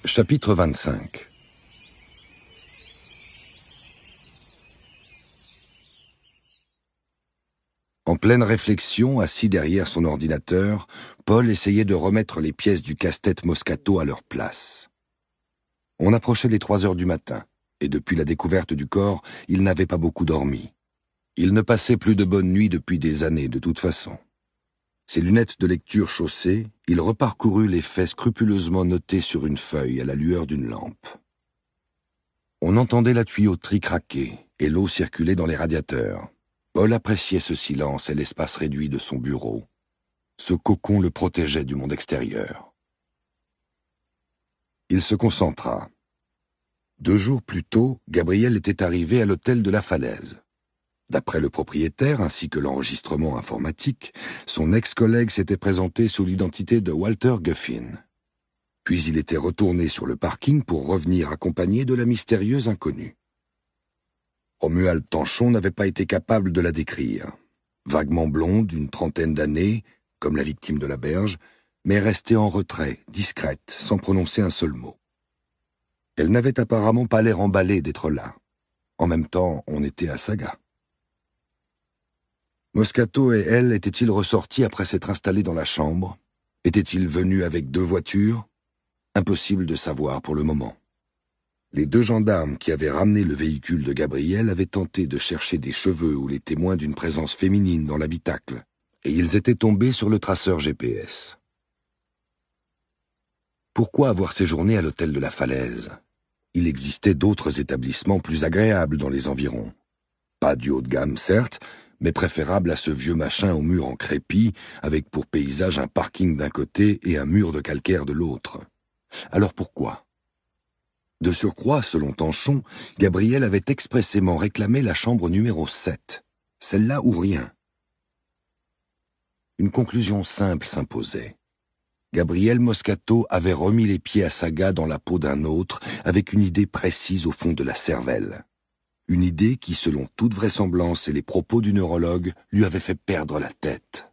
Chapitre 25. En pleine réflexion, assis derrière son ordinateur, Paul essayait de remettre les pièces du casse-tête Moscato à leur place. On approchait les 3 heures du matin, et depuis la découverte du corps, il n'avait pas beaucoup dormi. Il ne passait plus de bonnes nuits depuis des années, de toute façon. Ses lunettes de lecture chaussées, il reparcourut les faits scrupuleusement notés sur une feuille à la lueur d'une lampe. On entendait la tuyauterie craquer et l'eau circuler dans les radiateurs. Paul appréciait ce silence et l'espace réduit de son bureau. Ce cocon le protégeait du monde extérieur. Il se concentra. 2 jours plus tôt, Gabriel était arrivé à l'hôtel de la Falaise. D'après le propriétaire ainsi que l'enregistrement informatique, son ex-collègue s'était présenté sous l'identité de Walter Guffin. Puis il était retourné sur le parking pour revenir accompagné de la mystérieuse inconnue. Romuald Tanchon n'avait pas été capable de la décrire. Vaguement blonde, d'une 30aine d'années, comme la victime de la berge, mais restée en retrait, discrète, sans prononcer un seul mot. Elle n'avait apparemment pas l'air emballée d'être là. En même temps, on était à Saga. Moscato et elle étaient-ils ressortis après s'être installés dans la chambre? Étaient-ils venus avec 2 voitures? Impossible de savoir pour le moment. Les 2 gendarmes qui avaient ramené le véhicule de Gabriel avaient tenté de chercher des cheveux ou les témoins d'une présence féminine dans l'habitacle, et ils étaient tombés sur le traceur GPS. Pourquoi avoir séjourné à l'hôtel de la Falaise? Il existait d'autres établissements plus agréables dans les environs. Pas du haut de gamme, certes, mais préférable à ce vieux machin au mur en crépi, avec pour paysage un parking d'un côté et un mur de calcaire de l'autre. Alors pourquoi? De surcroît, selon Tanchon, Gabriel avait expressément réclamé la chambre numéro 7, celle-là ou rien. Une conclusion simple s'imposait. Gabriel Moscato avait remis les pieds à Saga dans la peau d'un autre, avec une idée précise au fond de la cervelle. Une idée qui, selon toute vraisemblance et les propos du neurologue, lui avait fait perdre la tête.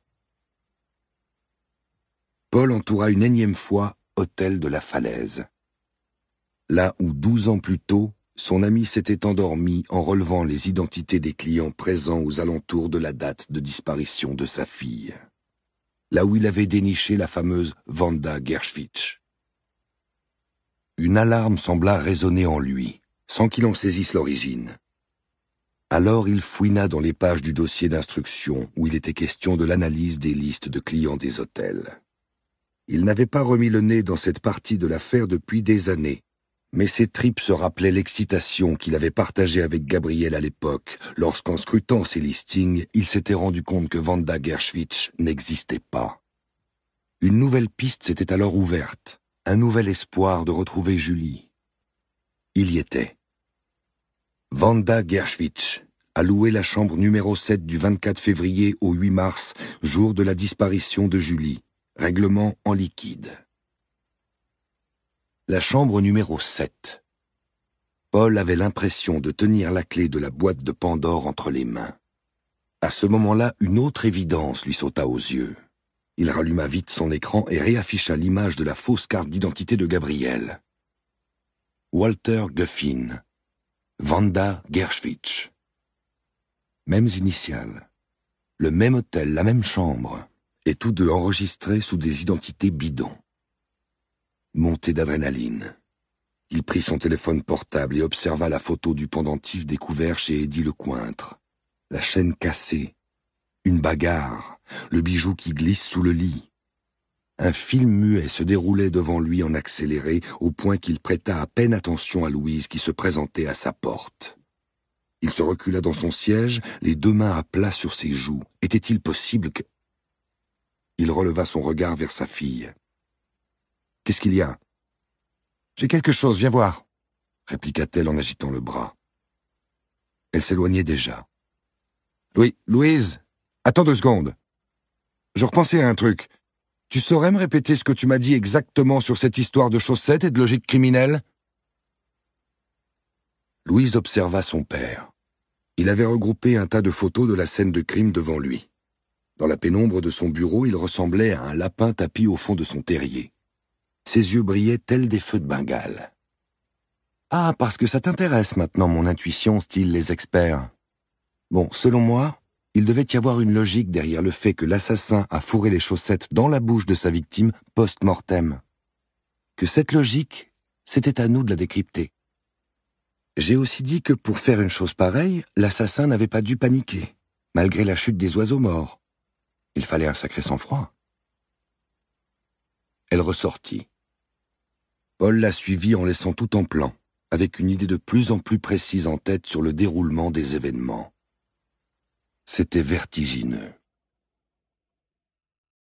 Paul entoura une énième fois Hôtel de la Falaise. Là où 12 ans plus tôt, son ami s'était endormi en relevant les identités des clients présents aux alentours de la date de disparition de sa fille. Là où il avait déniché la fameuse Wanda Gershwitz. Une alarme sembla résonner en lui, sans qu'il en saisisse l'origine. Alors il fouina dans les pages du dossier d'instruction où il était question de l'analyse des listes de clients des hôtels. Il n'avait pas remis le nez dans cette partie de l'affaire depuis des années, mais ses tripes se rappelaient l'excitation qu'il avait partagée avec Gabriel à l'époque, lorsqu'en scrutant ses listings, il s'était rendu compte que Wanda Gershwitz n'existait pas. Une nouvelle piste s'était alors ouverte, un nouvel espoir de retrouver Julie. Il y était. Wanda Gershwitz a loué la chambre numéro 7 du 24 février au 8 mars, jour de la disparition de Julie. Règlement en liquide. La chambre numéro 7. Paul avait l'impression de tenir la clé de la boîte de Pandore entre les mains. À ce moment-là, une autre évidence lui sauta aux yeux. Il ralluma vite son écran et réafficha l'image de la fausse carte d'identité de Gabriel. Walter Guffin. Wanda Gershwitz. Mêmes initiales. Le même hôtel, la même chambre. Et tous 2 enregistrés sous des identités bidons. Montée d'adrénaline. Il prit son téléphone portable et observa la photo du pendentif découvert chez Eddie Lecointre. La chaîne cassée. Une bagarre. Le bijou qui glisse sous le lit. Un film muet se déroulait devant lui en accéléré, au point qu'il prêta à peine attention à Louise qui se présentait à sa porte. Il se recula dans son siège, les 2 mains à plat sur ses joues. Était-il possible que... Il releva son regard vers sa fille. « Qu'est-ce qu'il y a ?»« J'ai quelque chose, viens voir, » répliqua-t-elle en agitant le bras. Elle s'éloignait déjà. « Louise, attends 2 secondes. Je repensais à un truc. Tu saurais me répéter ce que tu m'as dit exactement sur cette histoire de chaussettes et de logique criminelle ?» Louise observa son père. Il avait regroupé un tas de photos de la scène de crime devant lui. Dans la pénombre de son bureau, il ressemblait à un lapin tapi au fond de son terrier. Ses yeux brillaient tels des feux de Bengale. « Ah, parce que ça t'intéresse maintenant, mon intuition, style les experts. Bon, selon moi, il devait y avoir une logique derrière le fait que l'assassin a fourré les chaussettes dans la bouche de sa victime post-mortem. Que cette logique, c'était à nous de la décrypter. J'ai aussi dit que pour faire une chose pareille, l'assassin n'avait pas dû paniquer, malgré la chute des oiseaux morts. Il fallait un sacré sang-froid. » Elle ressortit. Paul la suivit en laissant tout en plan, avec une idée de plus en plus précise en tête sur le déroulement des événements. C'était vertigineux.